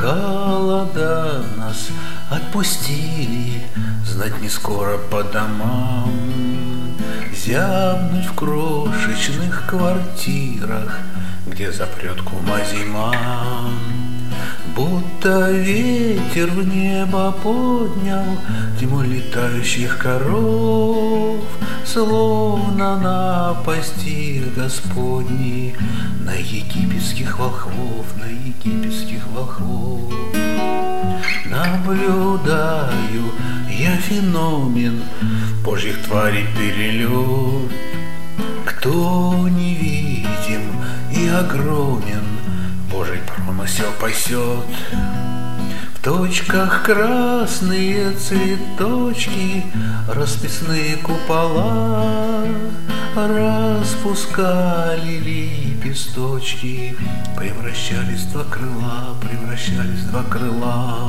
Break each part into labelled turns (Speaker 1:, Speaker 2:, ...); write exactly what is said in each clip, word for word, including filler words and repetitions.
Speaker 1: Холода нас отпустили, знать не скоро по домам. Зябнуть в крошечных квартирах, где запрет кума зима. Будто ветер в небо поднял тьму летающих коров, словно напасти Господни на египетских волхвов, на египетских волхвов. Наблюдаю я феномен Божьих тварей перелет. Кто невидим и огромен, Божий промысел пасет. В точках красные цветочки, расписные купола распускали лепесточки, превращались в два крыла, превращались в два крыла.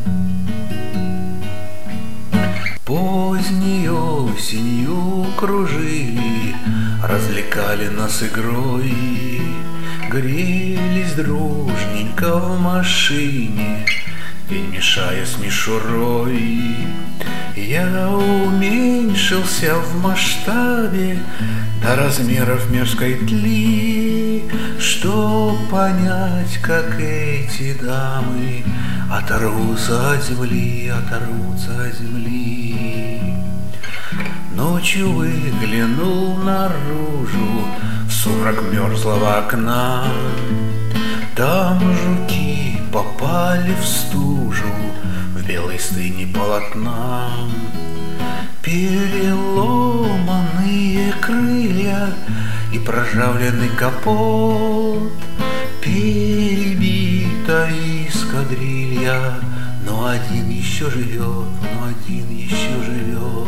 Speaker 1: Поздней осенью кружили, развлекали нас игрой, грелись дружненько в машине, день мешая с мишурой. Я уменьшился в масштабе до размеров мерзкой тли, чтоб понять, как эти дамы оторвутся от земли, оторвутся от земли. Ночью выглянул наружу в сумрак мерзлого окна. Там жуки попали в стужу в белой стыне полотна. Переломанные крылья и прожавленный капот, перебита эскадрилья, но один еще живет, но один еще живет.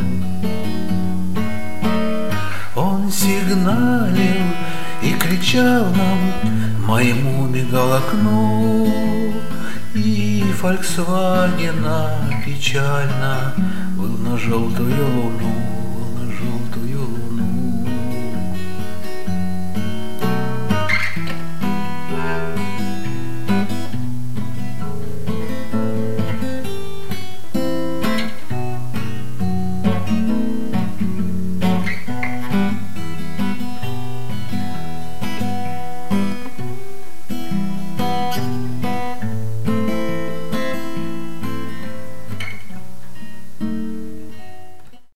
Speaker 1: Он сигналил и кричал нам, моему мигал окно, и Фольксвагена печально был на желтую луну.